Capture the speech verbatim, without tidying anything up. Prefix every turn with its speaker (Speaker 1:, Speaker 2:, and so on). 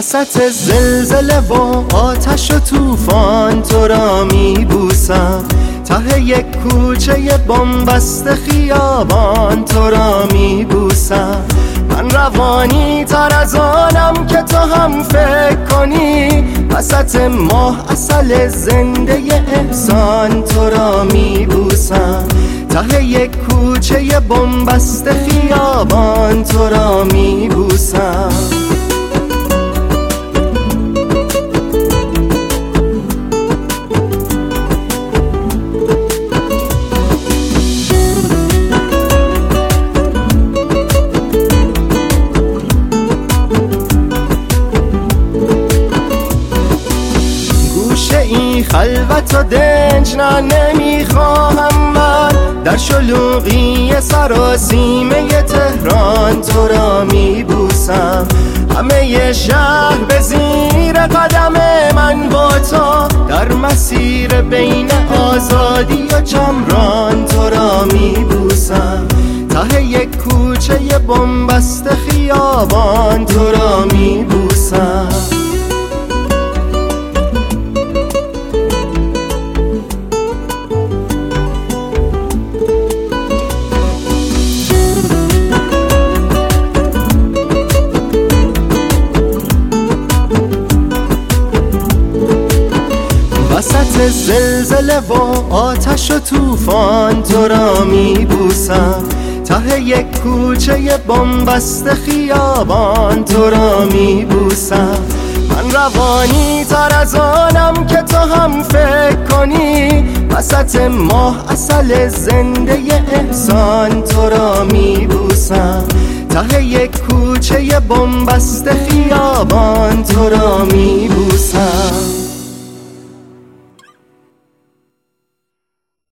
Speaker 1: وسط زلزله و آتش و طوفان تو را میبوسم، ته یک کوچه بنبست خیابان تو را میبوسم. من روانی تر از آنم که تو هم فکر کنی، وسط ماه عسل زنده احسان تو را میبوسم، ته یک کوچه بنبست خیابان تو را میبوسم. این خلوت و دنج نه نمیخواهم من، در شلوغی سراسیمه تهران تو را میبوسم. همه شهر به زیر قدم من با تو، در مسیر بین آزادی و چمران تو را میبوسم، ته یک کوچه بنبست خیابان تو را میبوسم. وسط زلزله و آتش و طوفان تو را میبوسم، ته یک کوچه بنبست خیابان تو را میبوسم. من روانی تر از آنم که تو هم فکر کنی، وسط ماه عسل زنده احسان تو را میبوسم، ته یک کوچه بنبست خیابان تو را میبوسم.